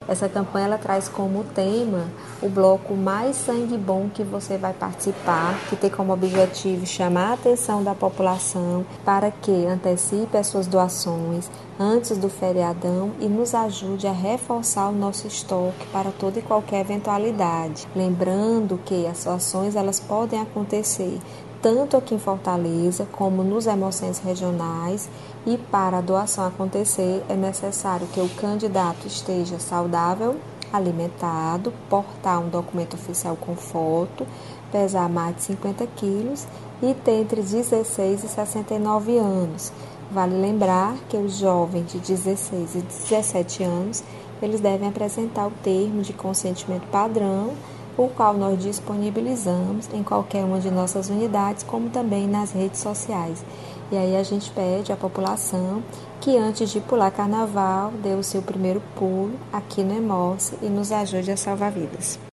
Essa campanha ela traz como tema o bloco Mais Sangue Bom que você vai participar, que tem como objetivo chamar a atenção da população para que antecipe as suas doações antes do feriadão e nos ajude a reforçar o nosso estoque para toda e qualquer eventualidade. Lembrando que as ações elas podem acontecer tanto aqui em Fortaleza como nos hemocentros regionais, e para a doação acontecer é necessário que o candidato esteja saudável, alimentado, portar um documento oficial com foto, pesar mais de 50 quilos e ter entre 16 e 69 anos. Vale lembrar que os jovens de 16 e 17 anos, eles devem apresentar o termo de consentimento padrão, o qual nós disponibilizamos em qualquer uma de nossas unidades, como também nas redes sociais. E aí a gente pede à população que antes de pular carnaval, dê o seu primeiro pulo aqui no Hemóce e nos ajude a salvar vidas.